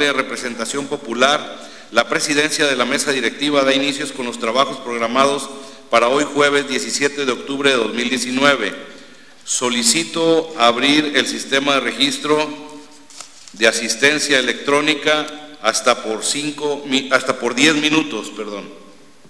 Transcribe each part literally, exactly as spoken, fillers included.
previa representación popular, la presidencia de la mesa directiva da inicios con los trabajos programados para hoy jueves diecisiete de octubre de dos mil diecinueve. Solicito abrir el sistema de registro de asistencia electrónica hasta por cinco, hasta por diez minutos, perdón.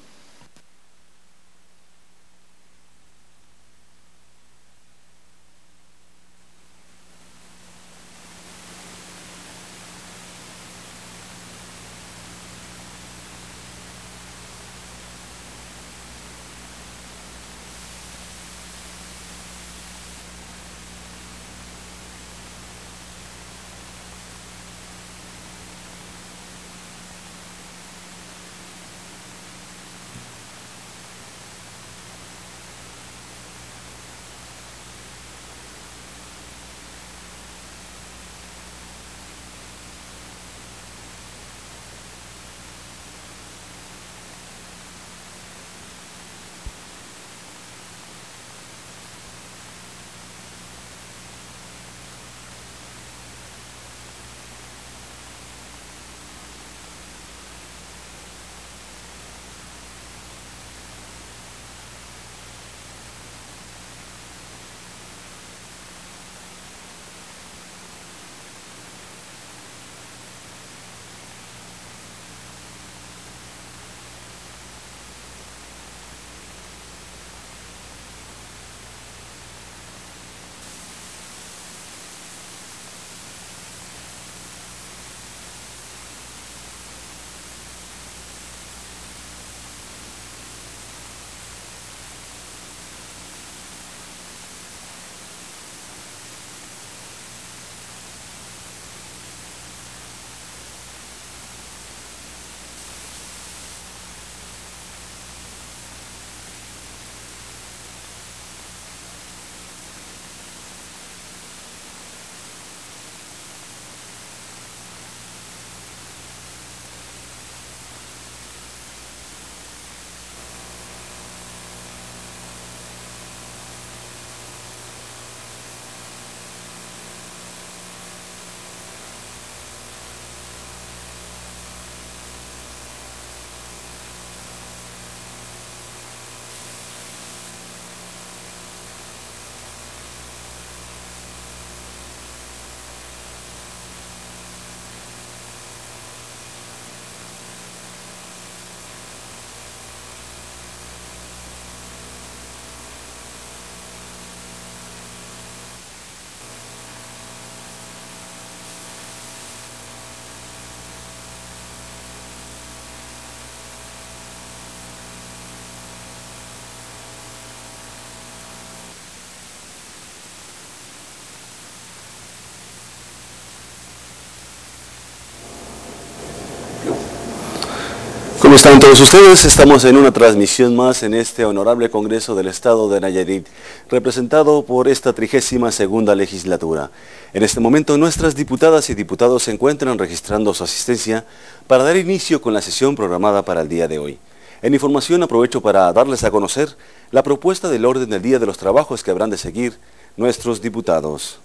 ¿Cómo están todos ustedes? Estamos en una transmisión más en este honorable Congreso del Estado de Nayarit, representado por esta trigésima segunda legislatura. En este momento nuestras diputadas y diputados se encuentran registrando su asistencia para dar inicio con la sesión programada para el día de hoy. En información aprovecho para darles a conocer la propuesta del orden del día de los trabajos que habrán de seguir nuestros diputados.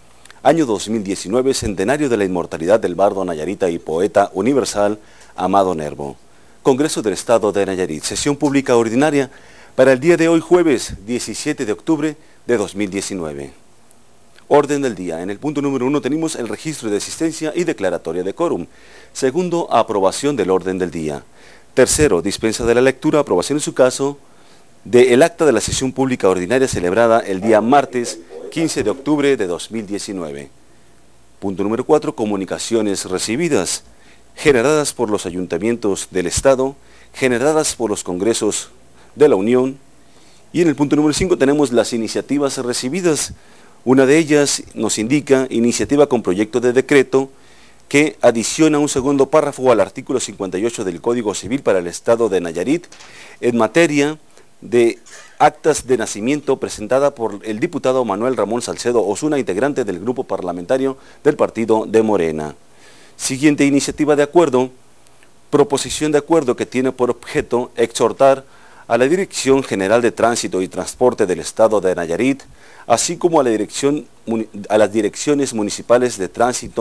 Año dos mil diecinueve, centenario de la inmortalidad del bardo nayarita y poeta universal Amado Nervo. Congreso del Estado de Nayarit, sesión pública ordinaria para el día de hoy, jueves diecisiete de octubre de dos mil diecinueve. Orden del día. En el punto número uno tenemos el registro de asistencia y declaratoria de quórum. Segundo, aprobación del orden del día. Tercero, dispensa de la lectura, aprobación en su caso del acta de la sesión pública ordinaria celebrada el día martes quince de octubre de dos mil diecinueve. Punto número cuatro, comunicaciones recibidas, generadas por los ayuntamientos del Estado, generadas por los congresos de la Unión. Y en el punto número cinco tenemos las iniciativas recibidas. Una de ellas nos indica iniciativa con proyecto de decreto que adiciona un segundo párrafo al artículo cincuenta y ocho del Código Civil para el Estado de Nayarit en materia de actas de nacimiento, presentada por el diputado Manuel Ramón Salcedo Osuna, integrante del grupo parlamentario del partido de Morena. Siguiente iniciativa de acuerdo, proposición de acuerdo que tiene por objeto exhortar a la Dirección General de Tránsito y Transporte del Estado de Nayarit, así como a, la dirección, a las direcciones municipales de tránsito,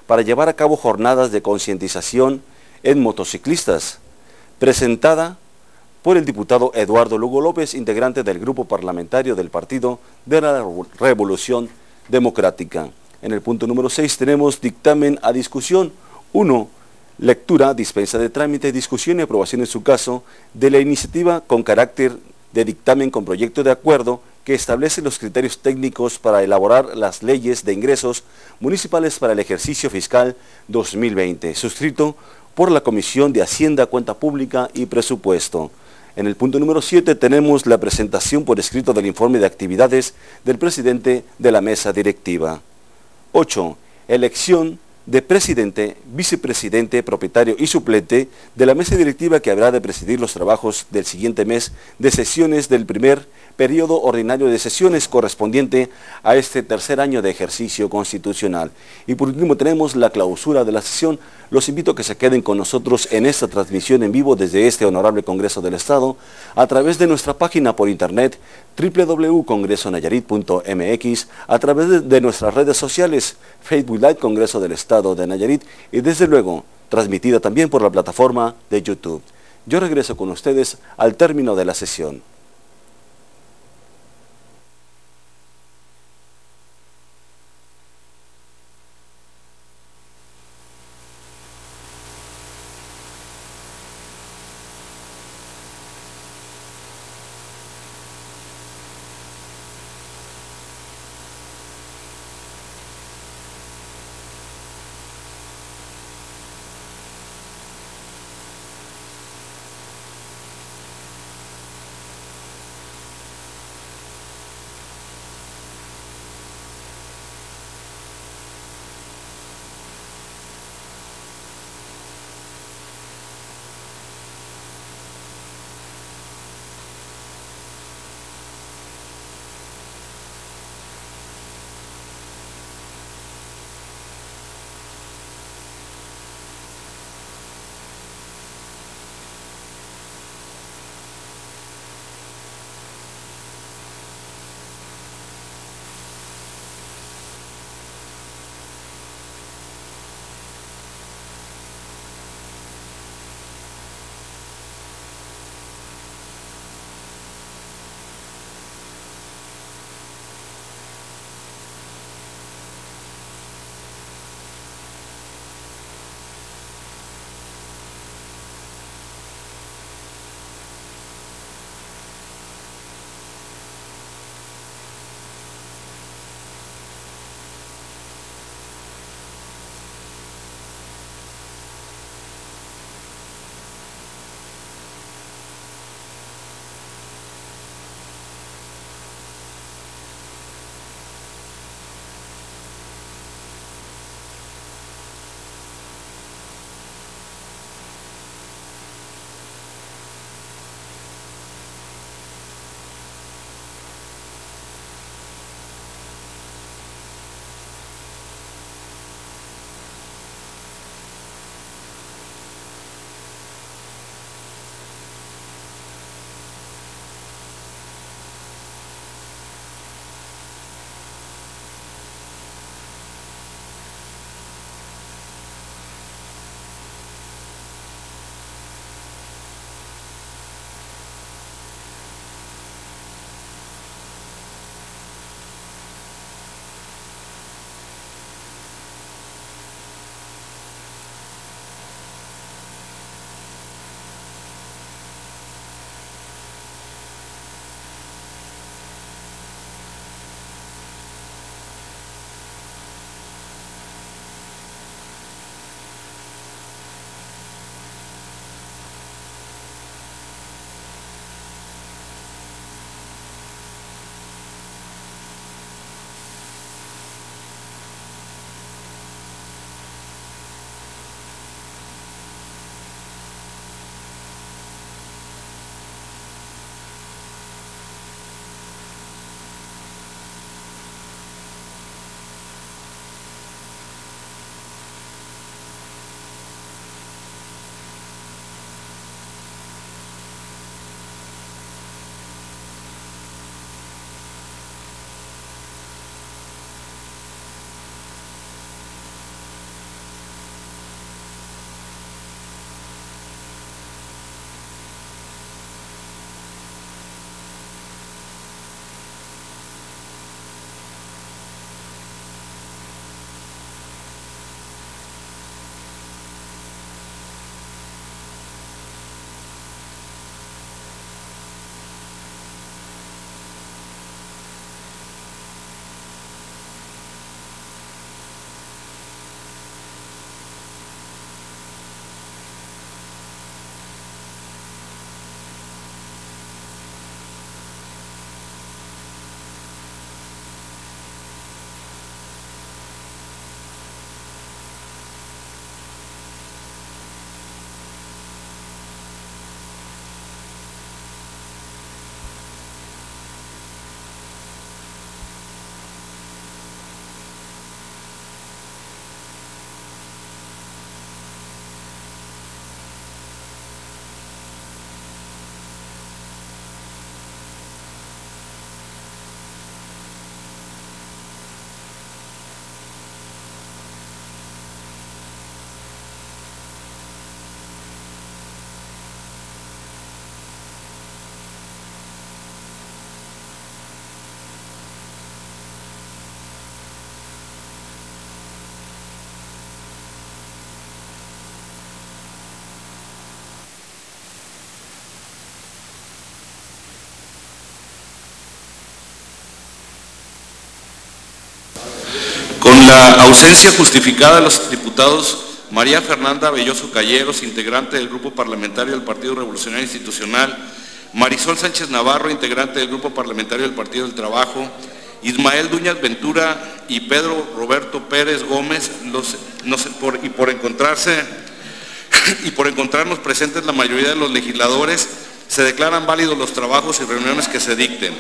para llevar a cabo jornadas de concientización en motociclistas, presentada por el diputado Eduardo Lugo López, integrante del grupo parlamentario del Partido de la Revolución Democrática. En el punto número seis tenemos dictamen a discusión. uno. Lectura, dispensa de trámite, discusión y aprobación en su caso de la iniciativa con carácter de dictamen con proyecto de acuerdo que establece los criterios técnicos para elaborar las leyes de ingresos municipales para el ejercicio fiscal dos mil veinte, suscrito por la Comisión de Hacienda, Cuenta Pública y Presupuesto. En el punto número siete tenemos la presentación por escrito del informe de actividades del presidente de la mesa directiva. ocho. Elección de presidente, vicepresidente, propietario y suplente de la mesa directiva que habrá de presidir los trabajos del siguiente mes de sesiones del primer periodo ordinario de sesiones correspondiente a este tercer año de ejercicio constitucional. Y por último tenemos la clausura de la sesión. Los invito a que se queden con nosotros en esta transmisión en vivo desde este honorable Congreso del Estado a través de nuestra página por internet doble u doble u doble u punto congreso nayarit punto m x, a través de, de nuestras redes sociales Facebook Live Congreso del Estado de Nayarit y desde luego transmitida también por la plataforma de YouTube. Yo regreso con ustedes al término de la sesión. la ausencia justificada de los diputados María Fernanda Belloso Calleros, integrante del Grupo Parlamentario del Partido Revolucionario Institucional, Marisol Sánchez Navarro, integrante del Grupo Parlamentario del Partido del Trabajo, Ismael Duñas Ventura y Pedro Roberto Pérez Gómez, los, no sé, por, y por encontrarse y por encontrarnos presentes la mayoría de los legisladores, se declaran válidos los trabajos y reuniones que se dicten.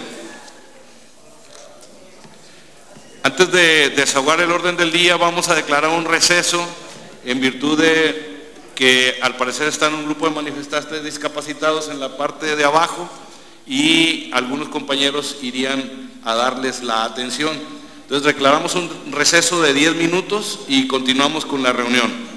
Antes de desahogar el orden del día, vamos a declarar un receso en virtud de que al parecer están un grupo de manifestantes discapacitados en la parte de abajo y algunos compañeros irían a darles la atención. Entonces declaramos un receso de diez minutos y continuamos con la reunión.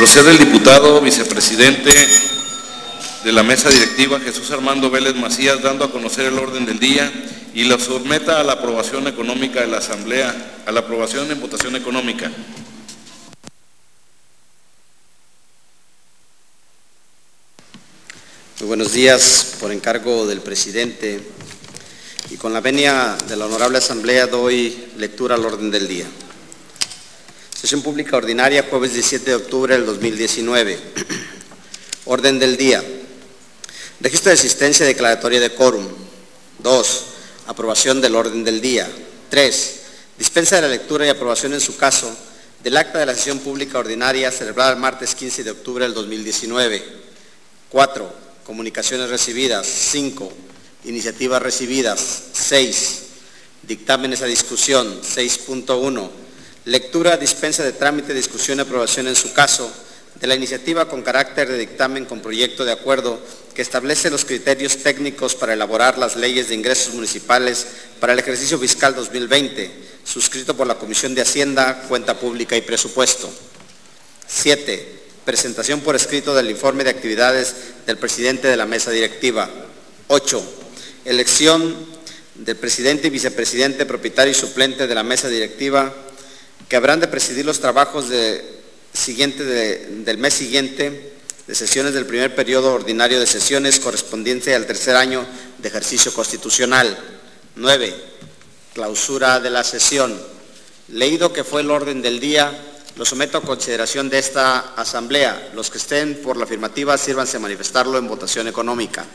Procede el diputado vicepresidente de la mesa directiva, Jesús Armando Vélez Macías, dando a conocer el orden del día y lo someta a la aprobación económica de la Asamblea, a la aprobación en votación económica. Muy buenos días. Por encargo del presidente y con la venia de la Honorable Asamblea doy lectura al orden del día. Sesión pública ordinaria, jueves diecisiete de octubre del dos mil diecinueve. Orden del día. Registro de asistencia y declaratoria de quórum. dos. Aprobación del orden del día. tres. Dispensa de la lectura y aprobación en su caso del acta de la sesión pública ordinaria celebrada el martes quince de octubre del dos mil diecinueve. cuatro. Comunicaciones recibidas. cinco. Iniciativas recibidas. seis. Dictámenes a discusión. seis punto uno. Lectura, dispensa de trámite, discusión y aprobación en su caso de la iniciativa con carácter de dictamen con proyecto de acuerdo que establece los criterios técnicos para elaborar las leyes de ingresos municipales para el ejercicio fiscal dos mil veinte, suscrito por la Comisión de Hacienda, Cuenta Pública y Presupuesto. siete. Presentación por escrito del informe de actividades del presidente de la mesa directiva. ocho. Elección del presidente y vicepresidente, propietario y suplente de la mesa directiva, que habrán de presidir los trabajos de, siguiente de, del mes siguiente de sesiones del primer periodo ordinario de sesiones correspondiente al tercer año de ejercicio constitucional. nueve. Clausura de la sesión. Leído que fue el orden del día, lo someto a consideración de esta Asamblea. Los que estén por la afirmativa, sírvanse a manifestarlo en votación económica.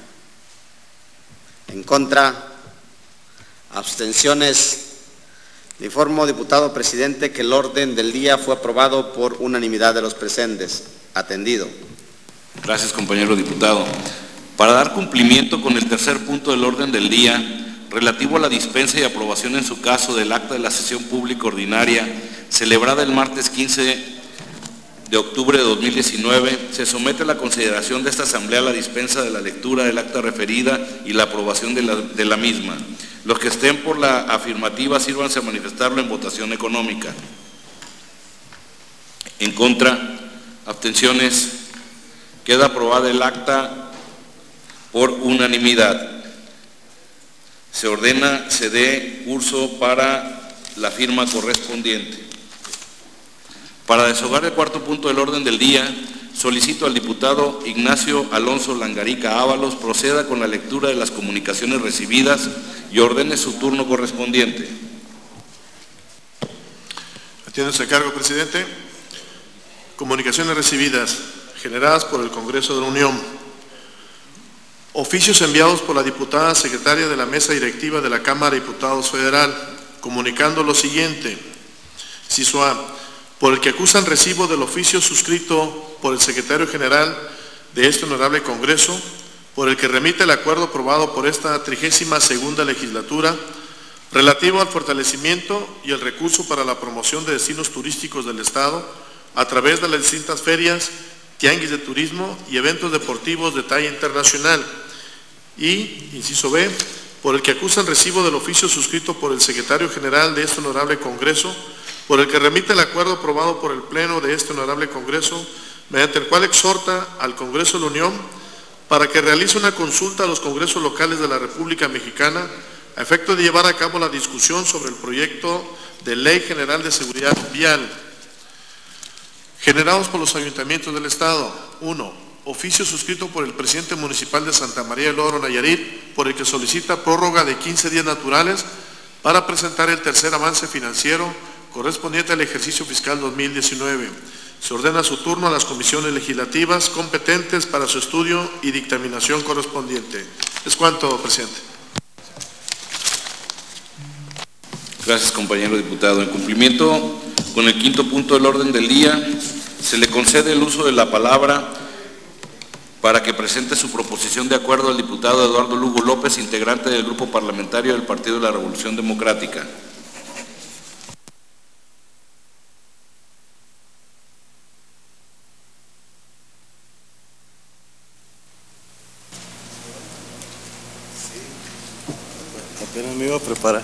En contra, abstenciones. Le informo, diputado presidente, que el orden del día fue aprobado por unanimidad de los presentes. Atendido. Gracias, compañero diputado. Para dar cumplimiento con el tercer punto del orden del día, relativo a la dispensa y aprobación en su caso del acta de la sesión pública ordinaria celebrada el martes quince de octubre de dos mil diecinueve, se somete a la consideración de esta Asamblea la dispensa de la lectura del acta referida y la aprobación de la, de la misma. Los que estén por la afirmativa, sírvanse a manifestarlo en votación económica. En contra, abstenciones. Queda aprobada el acta por unanimidad. Se ordena, se dé curso para la firma correspondiente. Para deshogar el cuarto punto del orden del día, solicito al diputado Ignacio Alonso Langarica Ábalos proceda con la lectura de las comunicaciones recibidas y ordene su turno correspondiente. Atiéndose a cargo, presidente. Comunicaciones recibidas generadas por el Congreso de la Unión. Oficios enviados por la diputada secretaria de la Mesa Directiva de la Cámara de Diputados Federal, comunicando lo siguiente. Inciso A. Por el que acusan recibo del oficio suscrito por el secretario general de este honorable Congreso, por el que remite el acuerdo aprobado por esta trigésima segunda legislatura, relativo al fortalecimiento y el recurso para la promoción de destinos turísticos del Estado, a través de las distintas ferias, tianguis de turismo y eventos deportivos de talla internacional. Y, inciso B, por el que acusan recibo del oficio suscrito por el secretario general de este honorable Congreso, por el que remite el acuerdo aprobado por el Pleno de este honorable Congreso, mediante el cual exhorta al Congreso de la Unión para que realice una consulta a los congresos locales de la República Mexicana a efecto de llevar a cabo la discusión sobre el proyecto de Ley General de Seguridad Vial, generados por los ayuntamientos del Estado. uno. Oficio suscrito por el presidente municipal de Santa María del Oro, Nayarit, por el que solicita prórroga de quince días naturales para presentar el tercer avance financiero correspondiente al ejercicio fiscal dos mil diecinueve. Se ordena su turno a las comisiones legislativas competentes para su estudio y dictaminación correspondiente. Es cuanto, presidente. Gracias, compañero diputado. En cumplimiento con el quinto punto del orden del día, se le concede el uso de la palabra para que presente su proposición de acuerdo al diputado Eduardo Lugo López, integrante del Grupo Parlamentario del Partido de la Revolución Democrática. Apenas me iba a preparar.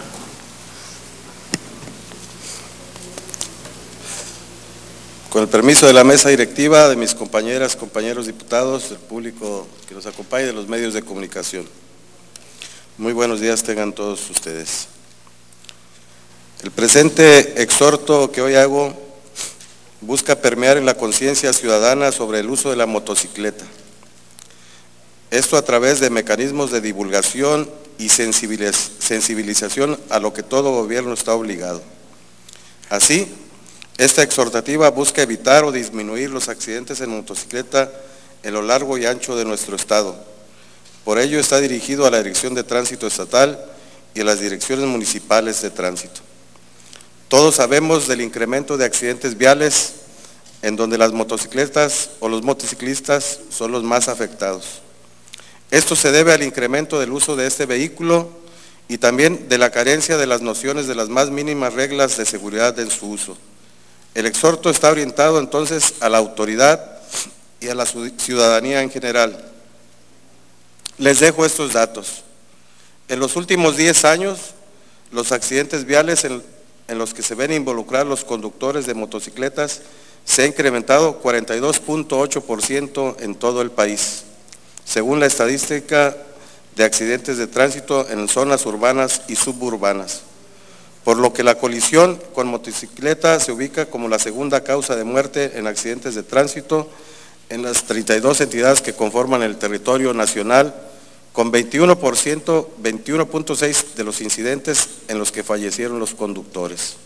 Con el permiso de la mesa directiva, de mis compañeras, compañeros diputados, del público que nos acompaña y de los medios de comunicación. Muy buenos días tengan todos ustedes. El presente exhorto que hoy hago busca permear en la conciencia ciudadana sobre el uso de la motocicleta. Esto a través de mecanismos de divulgación y sensibilización a lo que todo gobierno está obligado. Así, esta exhortativa busca evitar o disminuir los accidentes en motocicleta en lo largo y ancho de nuestro estado. Por ello está dirigido a la Dirección de Tránsito Estatal y a las direcciones municipales de tránsito. Todos sabemos del incremento de accidentes viales en donde las motocicletas o los motociclistas son los más afectados. Esto se debe al incremento del uso de este vehículo y también de la carencia de las nociones de las más mínimas reglas de seguridad en su uso. El exhorto está orientado entonces a la autoridad y a la ciudadanía en general. Les dejo estos datos. En los últimos diez años, los accidentes viales en, en los que se ven involucrados los conductores de motocicletas se ha incrementado cuarenta y dos punto ocho por ciento en todo el país, según la estadística de accidentes de tránsito en zonas urbanas y suburbanas, por lo que la colisión con motocicleta se ubica como la segunda causa de muerte en accidentes de tránsito en las treinta y dos entidades que conforman el territorio nacional, con veintiuno por ciento, veintiuno punto seis por ciento de los incidentes en los que fallecieron los conductores.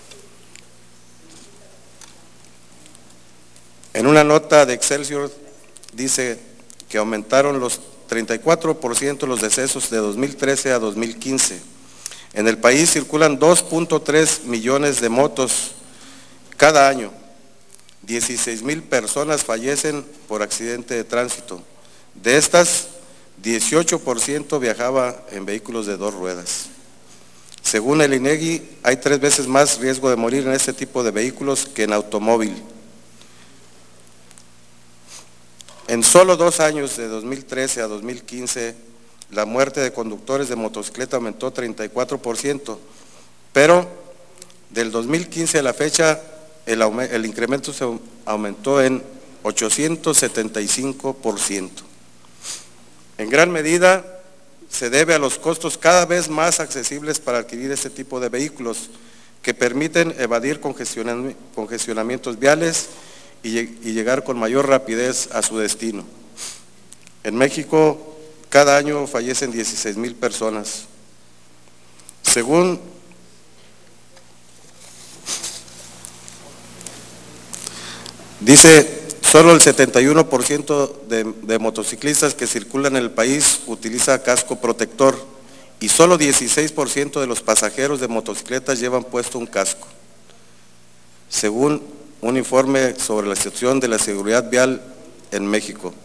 En una nota de Excelsior dice que aumentaron los treinta y cuatro por ciento los decesos de dos mil trece a dos mil quince. En el país circulan dos punto tres millones de motos cada año. dieciséis mil personas fallecen por accidente de tránsito. De estas, dieciocho por ciento viajaba en vehículos de dos ruedas. Según el INEGI, hay tres veces más riesgo de morir en este tipo de vehículos que en automóvil. En solo dos años, de dos mil trece a dos mil quince, la muerte de conductores de motocicleta aumentó treinta y cuatro por ciento, pero del dos mil quince a la fecha el, el incremento se aumentó en ochocientos setenta y cinco por ciento. En gran medida se debe a los costos cada vez más accesibles para adquirir este tipo de vehículos que permiten evadir congestionamientos viales y, y llegar con mayor rapidez a su destino. En México, cada año fallecen dieciséis mil personas. Según dice, solo el setenta y uno por ciento de, de motociclistas que circulan en el país utiliza casco protector y solo dieciséis por ciento de los pasajeros de motocicletas llevan puesto un casco, según un informe sobre la situación de la seguridad vial en México.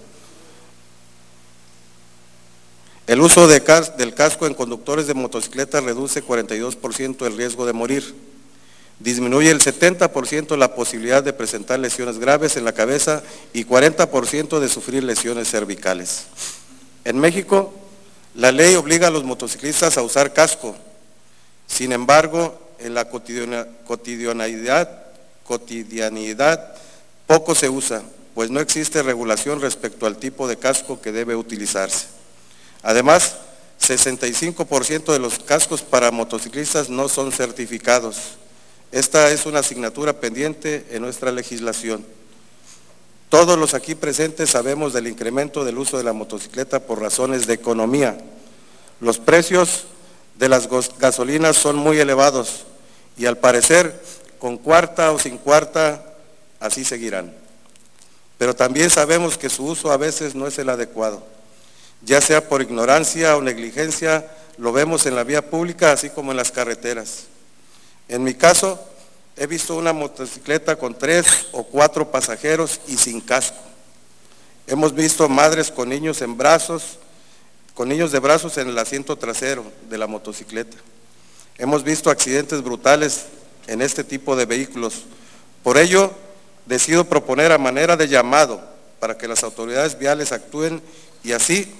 El uso de cas del casco en conductores de motocicletas reduce cuarenta y dos por ciento el riesgo de morir, disminuye el setenta por ciento la posibilidad de presentar lesiones graves en la cabeza y cuarenta por ciento de sufrir lesiones cervicales. En México, la ley obliga a los motociclistas a usar casco. Sin embargo, en la cotidianidad, cotidianidad poco se usa, pues no existe regulación respecto al tipo de casco que debe utilizarse. Además, sesenta y cinco por ciento de los cascos para motociclistas no son certificados. Esta es una asignatura pendiente en nuestra legislación. Todos los aquí presentes sabemos del incremento del uso de la motocicleta por razones de economía. Los precios de las gasolinas son muy elevados y al parecer con cuarta o sin cuarta así seguirán. Pero también sabemos que su uso a veces no es el adecuado. Ya sea por ignorancia o negligencia, lo vemos en la vía pública así como en las carreteras. En mi caso, he visto una motocicleta con tres o cuatro pasajeros y sin casco. Hemos visto madres con niños en brazos, con niños de brazos en el asiento trasero de la motocicleta. Hemos visto accidentes brutales en este tipo de vehículos. Por ello, decido proponer a manera de llamado para que las autoridades viales actúen y así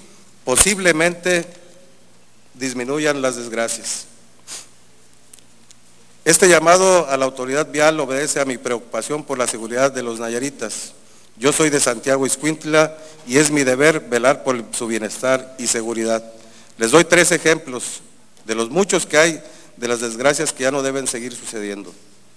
posiblemente disminuyan las desgracias. Este llamado a la autoridad vial obedece a mi preocupación por la seguridad de los nayaritas. Yo soy de Santiago Ixcuintla y es mi deber velar por su bienestar y seguridad. Les doy tres ejemplos de los muchos que hay de las desgracias que ya no deben seguir sucediendo.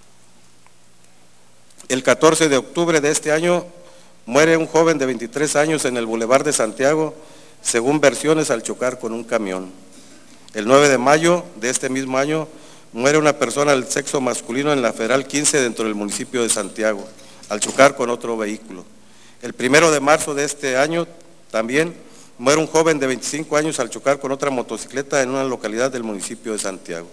El catorce de octubre de este año muere un joven de veintitrés años en el Boulevard de Santiago, según versiones, al chocar con un camión. El nueve de mayo de este mismo año muere una persona del sexo masculino en la Federal quince dentro del municipio de Santiago, al chocar con otro vehículo. El primero de marzo de este año también muere un joven de veinticinco años al chocar con otra motocicleta en una localidad del municipio de Santiago.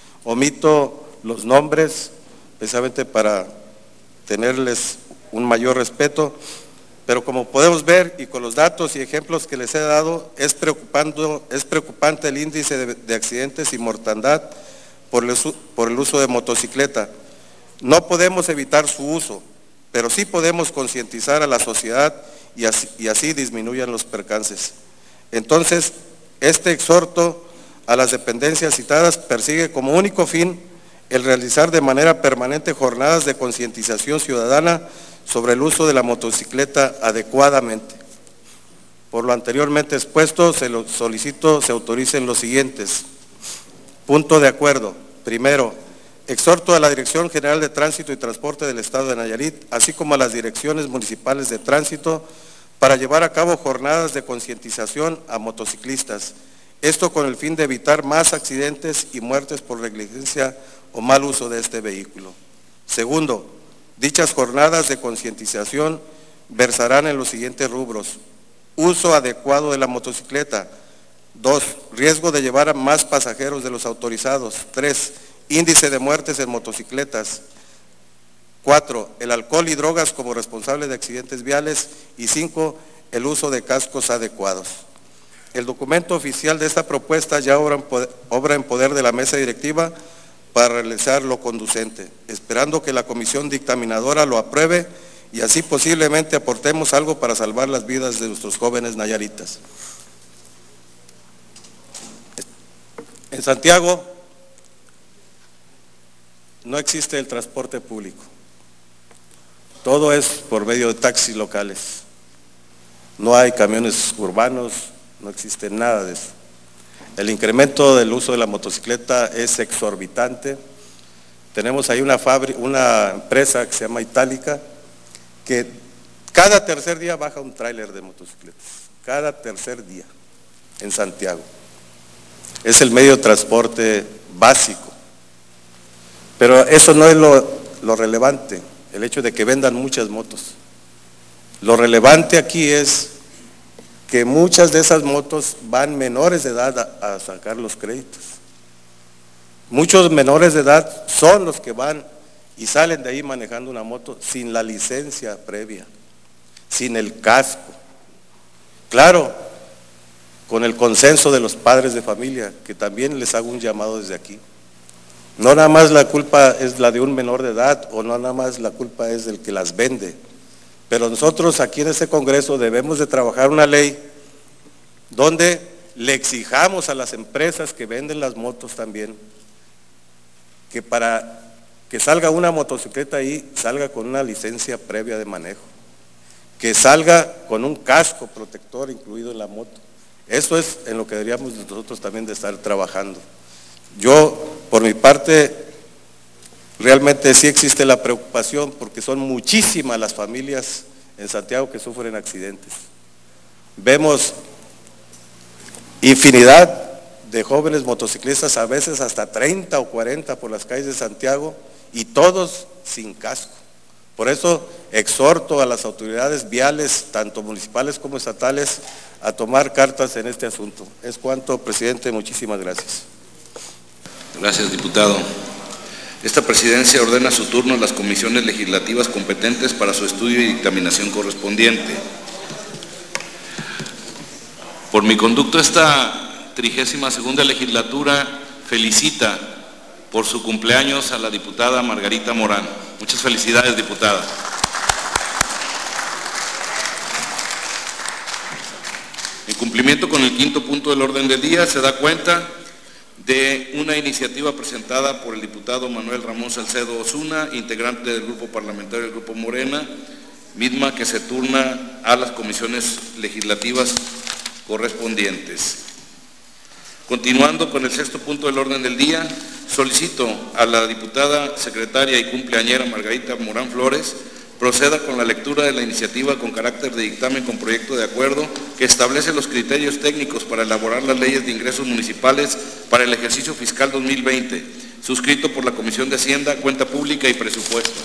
Omito los nombres precisamente para tenerles un mayor respeto, pero como podemos ver y con los datos y ejemplos que les he dado, es, preocupando, es preocupante el índice de, de accidentes y mortandad por el, por el uso de motocicleta. No podemos evitar su uso, pero sí podemos concientizar a la sociedad y así, y así disminuyan los percances. Entonces, este exhorto a las dependencias citadas persigue como único fin el realizar de manera permanente jornadas de concientización ciudadana sobre el uso de la motocicleta adecuadamente. Por lo anteriormente expuesto, se lo solicito se autoricen los siguientes. Punto de acuerdo. Primero, exhorto a la Dirección General de Tránsito y Transporte del Estado de Nayarit, así como a las direcciones municipales de tránsito, para llevar a cabo jornadas de concientización a motociclistas. Esto con el fin de evitar más accidentes y muertes por negligencia o mal uso de este vehículo. Segundo, dichas jornadas de concientización versarán en los siguientes rubros: uso adecuado de la motocicleta. Dos, riesgo de llevar a más pasajeros de los autorizados. Tres, índice de muertes en motocicletas. Cuatro, el alcohol y drogas como responsable de accidentes viales. Y cinco, el uso de cascos adecuados. El documento oficial de esta propuesta ya obra en poder, obra en poder de la mesa directiva para realizar lo conducente, esperando que la comisión dictaminadora lo apruebe y así posiblemente aportemos algo para salvar las vidas de nuestros jóvenes nayaritas. En Santiago no existe el transporte público, todo es por medio de taxis locales, no hay camiones urbanos, no existe nada de eso. El incremento del uso de la motocicleta es exorbitante. Tenemos ahí una, fábrica, una empresa que se llama Itálica, que cada tercer día baja un tráiler de motocicletas, cada tercer día en Santiago. Es el medio de transporte básico, pero eso no es lo, lo relevante, el hecho de que vendan muchas motos. Lo relevante aquí es que muchas de esas motos van menores de edad a, a sacar los créditos. Muchos menores de edad son los que van y salen de ahí manejando una moto sin la licencia previa, sin el casco. Claro, con el consenso de los padres de familia, que también les hago un llamado desde aquí. No nada más la culpa es la de un menor de edad, o no nada más la culpa es del que las vende. Pero nosotros aquí en este Congreso debemos de trabajar una ley donde le exijamos a las empresas que venden las motos también, que para que salga una motocicleta ahí, salga con una licencia previa de manejo, que salga con un casco protector incluido en la moto. Eso es en lo que deberíamos nosotros también de estar trabajando. Yo, por mi parte, realmente sí existe la preocupación porque son muchísimas las familias en Santiago que sufren accidentes. Vemos infinidad de jóvenes motociclistas, a veces hasta treinta o cuarenta por las calles de Santiago y todos sin casco. Por eso exhorto a las autoridades viales, tanto municipales como estatales, a tomar cartas en este asunto. Es cuanto, presidente, muchísimas gracias. Gracias, diputado. Esta presidencia ordena a su turno las comisiones legislativas competentes para su estudio y dictaminación correspondiente. Por mi conducto, esta trigésima segunda legislatura felicita por su cumpleaños a la diputada Margarita Morán. Muchas felicidades, diputada. En cumplimiento con el quinto punto del orden del día, se da cuenta de una iniciativa presentada por el diputado Manuel Ramón Salcedo Osuna, integrante del Grupo Parlamentario del Grupo Morena, misma que se turna a las comisiones legislativas correspondientes. Continuando con el sexto punto del orden del día, solicito a la diputada secretaria y cumpleañera Margarita Morán Flores proceda con la lectura de la iniciativa con carácter de dictamen con proyecto de acuerdo que establece los criterios técnicos para elaborar las leyes de ingresos municipales para el ejercicio fiscal dos mil veinte, suscrito por la Comisión de Hacienda, Cuenta Pública y Presupuesto.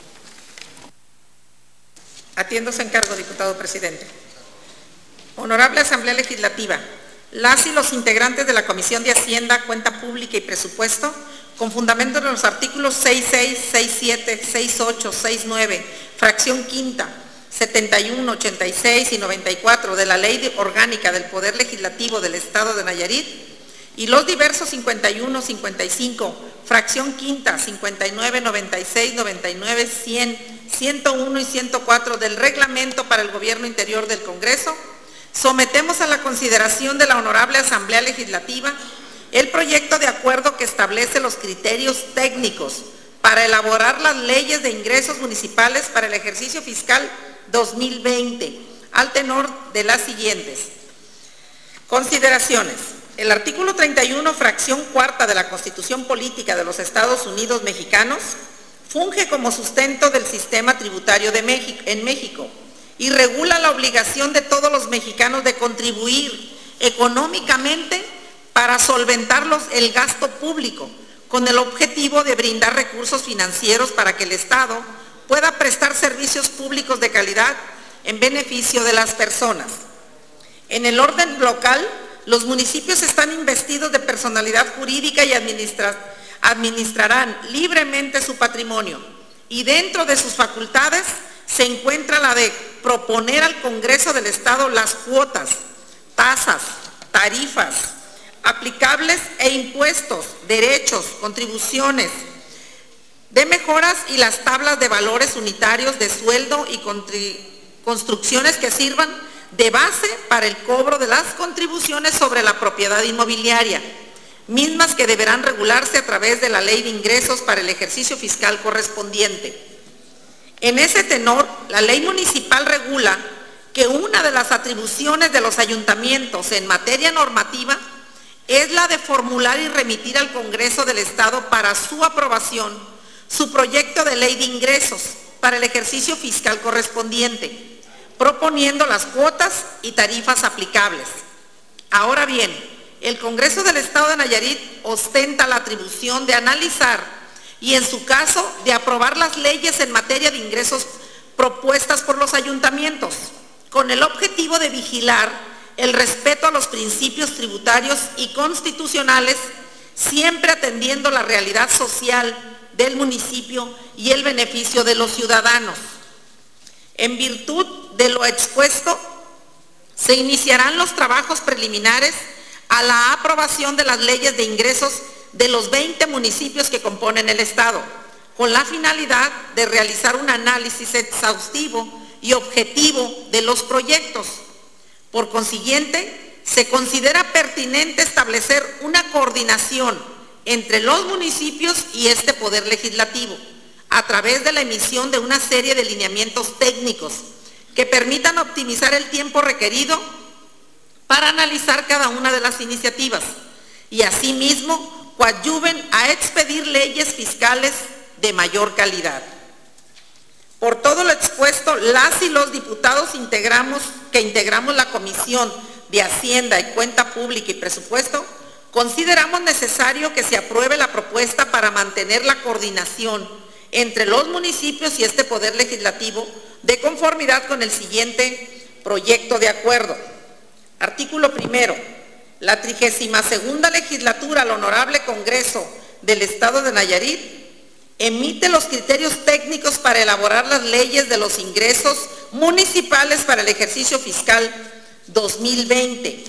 Atiendo su encargo, diputado presidente. Honorable Asamblea Legislativa, las y los integrantes de la Comisión de Hacienda, Cuenta Pública y Presupuesto, con fundamento en los artículos sesenta y seis, sesenta y siete, sesenta y ocho, sesenta y nueve, fracción quinta, setenta y uno, ochenta y seis y noventa y cuatro de la Ley Orgánica del Poder Legislativo del Estado de Nayarit y los diversos cincuenta y uno, cincuenta y cinco, fracción quinta, cincuenta y nueve, noventa y seis, noventa y nueve, cien, ciento uno y ciento cuatro del Reglamento para el Gobierno Interior del Congreso, sometemos a la consideración de la Honorable Asamblea Legislativa el proyecto de acuerdo que establece los criterios técnicos para elaborar las leyes de ingresos municipales para el ejercicio fiscal dos mil veinte, al tenor de las siguientes. Consideraciones. El artículo treinta y uno, fracción cuarta de la Constitución Política de los Estados Unidos Mexicanos, funge como sustento del sistema tributario de México, en México y regula la obligación de todos los mexicanos de contribuir económicamente para solventar los, el gasto público, con el objetivo de brindar recursos financieros para que el Estado pueda prestar servicios públicos de calidad en beneficio de las personas. En el orden local, los municipios están investidos de personalidad jurídica y administra, administrarán libremente su patrimonio, y dentro de sus facultades se encuentra la de proponer al Congreso del Estado las cuotas, tasas, tarifas aplicables e impuestos, derechos, contribuciones de mejoras y las tablas de valores unitarios de sueldo y construcciones que sirvan de base para el cobro de las contribuciones sobre la propiedad inmobiliaria, mismas que deberán regularse a través de la Ley de Ingresos para el ejercicio fiscal correspondiente. En ese tenor, la ley municipal regula que una de las atribuciones de los ayuntamientos en materia normativa es la de formular y remitir al Congreso del Estado para su aprobación su proyecto de ley de ingresos para el ejercicio fiscal correspondiente, proponiendo las cuotas y tarifas aplicables. Ahora bien, el Congreso del Estado de Nayarit ostenta la atribución de analizar y, en su caso, de aprobar las leyes en materia de ingresos propuestas por los ayuntamientos, con el objetivo de vigilar el respeto a los principios tributarios y constitucionales, siempre atendiendo la realidad social del municipio y el beneficio de los ciudadanos. En virtud de lo expuesto, se iniciarán los trabajos preliminares a la aprobación de las leyes de ingresos de los veinte municipios que componen el Estado, con la finalidad de realizar un análisis exhaustivo y objetivo de los proyectos. Por consiguiente, se considera pertinente establecer una coordinación entre los municipios y este Poder Legislativo, a través de la emisión de una serie de lineamientos técnicos que permitan optimizar el tiempo requerido para analizar cada una de las iniciativas y asimismo coadyuven a expedir leyes fiscales de mayor calidad. Por todo lo expuesto, las y los diputados integramos, que integramos la Comisión de Hacienda y Cuenta Pública y Presupuesto, consideramos necesario que se apruebe la propuesta para mantener la coordinación entre los municipios y este Poder Legislativo de conformidad con el siguiente proyecto de acuerdo. Artículo primero. La trigésima segunda legislatura al Honorable Congreso del Estado de Nayarit emite los criterios técnicos para elaborar las leyes de los ingresos municipales para el ejercicio fiscal dos mil veinte.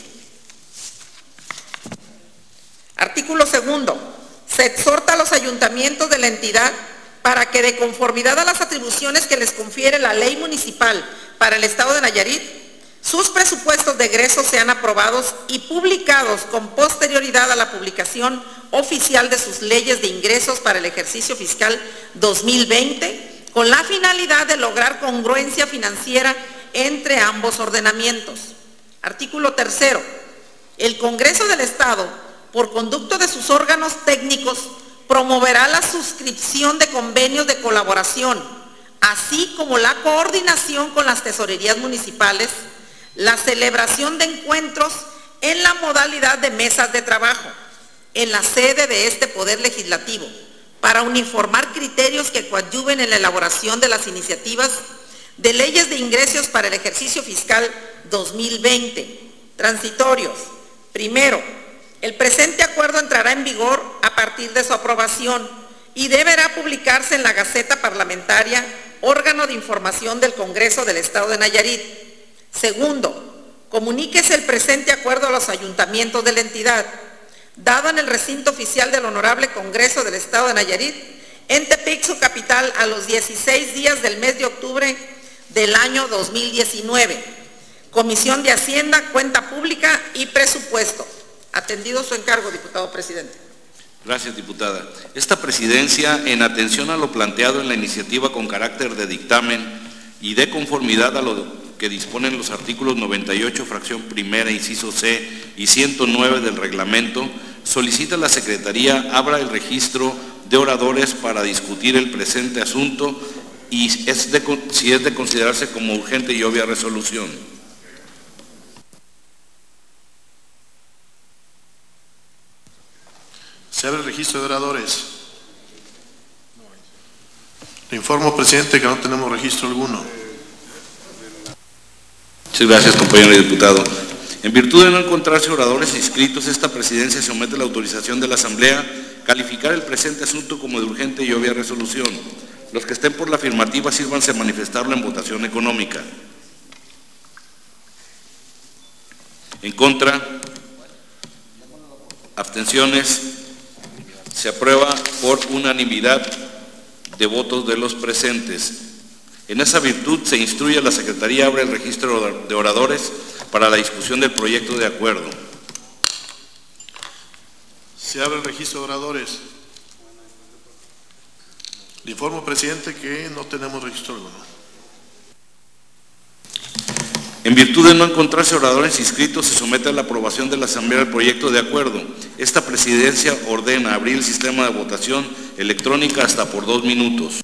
Artículo segundo. Se exhorta a los ayuntamientos de la entidad para que, de conformidad a las atribuciones que les confiere la ley municipal para el Estado de Nayarit, Sus presupuestos de egresos sean aprobados y publicados con posterioridad a la publicación oficial de sus leyes de ingresos para el ejercicio fiscal dos mil veinte, con la finalidad de lograr congruencia financiera entre ambos ordenamientos. Artículo tercero. El Congreso del Estado, por conducto de sus órganos técnicos, promoverá la suscripción de convenios de colaboración, así como la coordinación con las tesorerías municipales, la celebración de encuentros en la modalidad de mesas de trabajo, en la sede de este Poder Legislativo, para uniformar criterios que coadyuven en la elaboración de las iniciativas de leyes de ingresos para el ejercicio fiscal dos mil veinte. Transitorios. Primero, el presente acuerdo entrará en vigor a partir de su aprobación y deberá publicarse en la Gaceta Parlamentaria, órgano de información del Congreso del Estado de Nayarit. Segundo, comuníquese el presente acuerdo a los ayuntamientos de la entidad, dado en el recinto oficial del Honorable Congreso del Estado de Nayarit, en Tepic, su capital, a los dieciséis días del mes de octubre del año dos mil diecinueve. Comisión de Hacienda, Cuenta Pública y Presupuesto. Atendido su encargo, diputado presidente. Gracias, diputada. Esta presidencia, en atención a lo planteado en la iniciativa con carácter de dictamen y de conformidad a lo que disponen los artículos noventa y ocho, fracción primera, inciso C, y ciento nueve del reglamento, solicita a la Secretaría abra el registro de oradores para discutir el presente asunto y es de, si es de considerarse como urgente y obvia resolución. Se abre el registro de oradores. Le informo, presidente, que no tenemos registro alguno. Muchas gracias, compañero diputado. En virtud de no encontrarse oradores inscritos, esta presidencia somete a la autorización de la Asamblea calificar el presente asunto como de urgente y obvia resolución. Los que estén por la afirmativa, sírvanse a manifestarlo en votación económica. En contra, abstenciones, se aprueba por unanimidad de votos de los presentes. En esa virtud se instruye a la Secretaría abra el registro de oradores para la discusión del proyecto de acuerdo. Se abre el registro de oradores. Le informo, presidente, que no tenemos registro alguno. En virtud de no encontrarse oradores inscritos, se somete a la aprobación de la Asamblea el proyecto de acuerdo. Esta presidencia ordena abrir el sistema de votación electrónica hasta por dos minutos.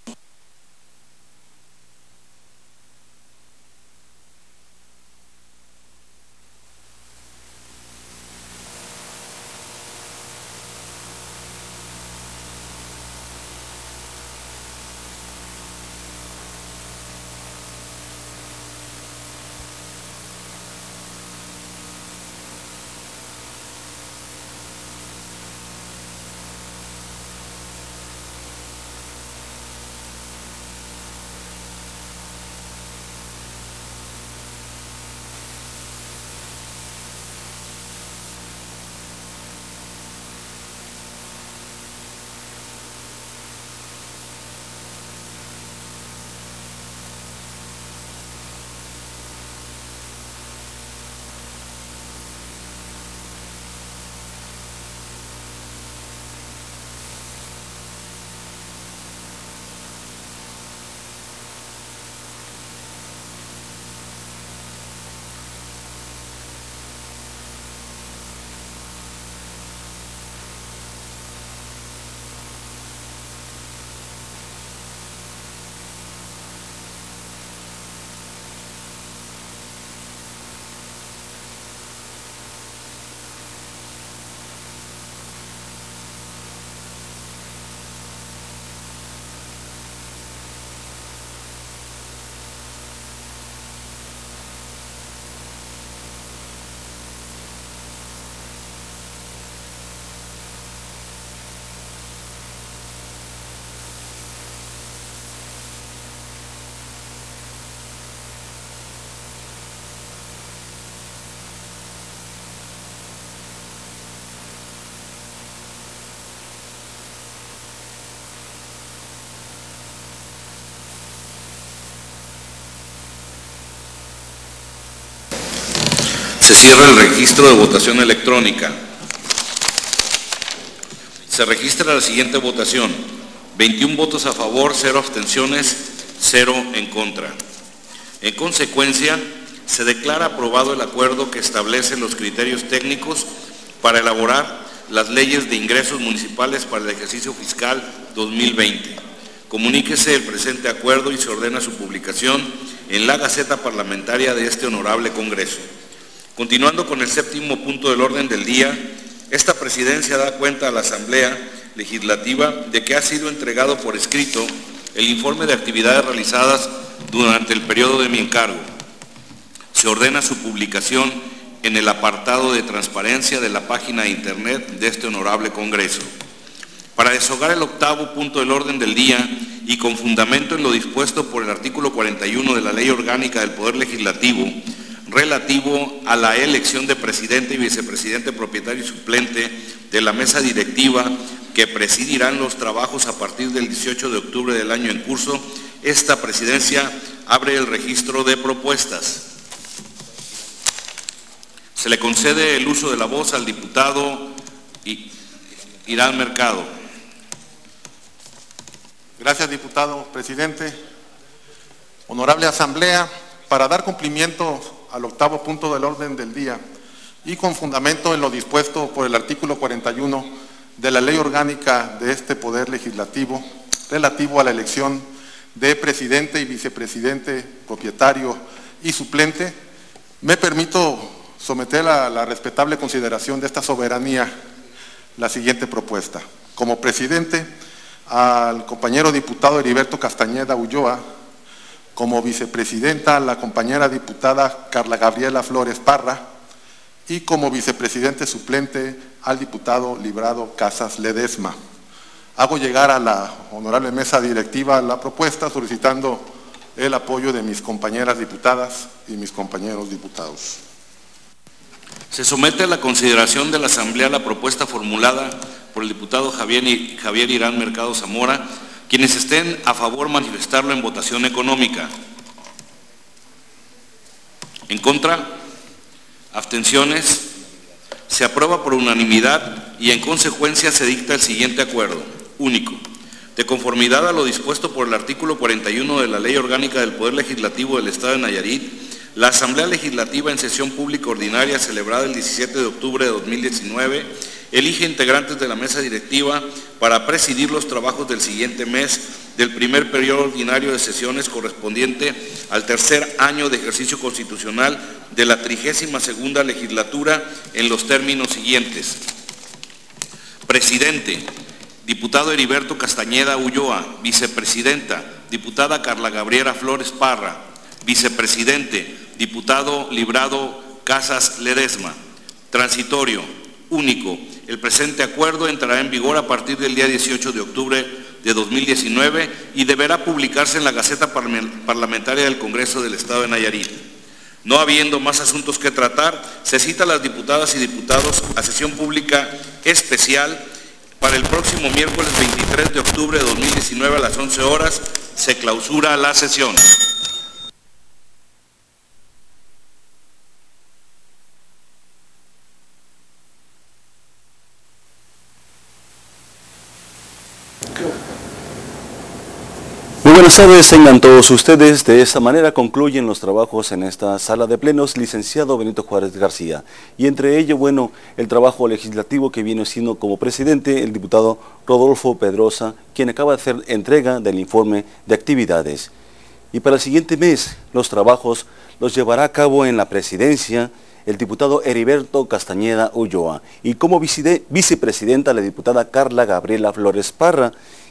Se cierra el registro de votación electrónica. Se registra la siguiente votación: veintiún votos a favor, cero abstenciones, cero en contra. En consecuencia, se declara aprobado el acuerdo que establece los criterios técnicos para elaborar las leyes de ingresos municipales para el ejercicio fiscal dos mil veinte. Comuníquese el presente acuerdo y se ordena su publicación en la Gaceta Parlamentaria de este honorable Congreso. Continuando con el séptimo punto del orden del día, esta presidencia da cuenta a la Asamblea Legislativa de que ha sido entregado por escrito el informe de actividades realizadas durante el periodo de mi encargo. Se ordena su publicación en el apartado de transparencia de la página de internet de este honorable Congreso. Para deshogar el octavo punto del orden del día y con fundamento en lo dispuesto por el artículo cuarenta y uno de la Ley Orgánica del Poder Legislativo, relativo a la elección de presidente y vicepresidente propietario y suplente de la mesa directiva que presidirán los trabajos a partir del dieciocho de octubre del año en curso, esta presidencia abre el registro de propuestas. Se le concede el uso de la voz al diputado Irán Mercado. Gracias, diputado presidente. Honorable Asamblea, para dar cumplimiento al octavo punto del orden del día y con fundamento en lo dispuesto por el artículo cuarenta y uno de la Ley Orgánica de este Poder Legislativo relativo a la elección de presidente y vicepresidente, propietario y suplente, me permito someter a la respetable consideración de esta soberanía la siguiente propuesta. Como presidente, al compañero diputado Heriberto Castañeda Ulloa, como vicepresidenta la compañera diputada Carla Gabriela Flores Parra y como vicepresidente suplente al diputado Librado Casas Ledesma. Hago llegar a la honorable mesa directiva la propuesta solicitando el apoyo de mis compañeras diputadas y mis compañeros diputados. Se somete a la consideración de la Asamblea la propuesta formulada por el diputado Javier, Javier Irán Mercado Zamora. Quienes estén a favor, manifestarlo en votación económica. En contra, abstenciones. Se aprueba por unanimidad y en consecuencia se dicta el siguiente acuerdo único. De conformidad a lo dispuesto por el artículo cuarenta y uno de la Ley Orgánica del Poder Legislativo del Estado de Nayarit, la Asamblea Legislativa en sesión pública ordinaria celebrada el diecisiete de octubre de dos mil diecinueve elige integrantes de la mesa directiva para presidir los trabajos del siguiente mes del primer periodo ordinario de sesiones correspondiente al tercer año de ejercicio constitucional de la trigésima segunda legislatura en los términos siguientes. Presidente, diputado Heriberto Castañeda Ulloa. Vicepresidenta, diputada Carla Gabriela Flores Parra. Vicepresidente, diputado Librado Casas Ledesma. Transitorio, único. El presente acuerdo entrará en vigor a partir del día dieciocho de octubre de dos mil diecinueve y deberá publicarse en la Gaceta Parlamentaria del Congreso del Estado de Nayarit. No habiendo más asuntos que tratar, se cita a las diputadas y diputados a sesión pública especial para el próximo miércoles veintitrés de octubre de dos mil diecinueve a las once horas. Se clausura la sesión. Muy buenas tardes, tengan todos ustedes. De esta manera concluyen los trabajos en esta sala de plenos, licenciado Benito Juárez García. Y entre ello, bueno, el trabajo legislativo que viene siendo como presidente el diputado Rodolfo Pedrosa, quien acaba de hacer entrega del informe de actividades. Y para el siguiente mes, los trabajos los llevará a cabo en la presidencia el diputado Heriberto Castañeda Ulloa. Y como vicepresidenta la diputada Carla Gabriela Flores Parra,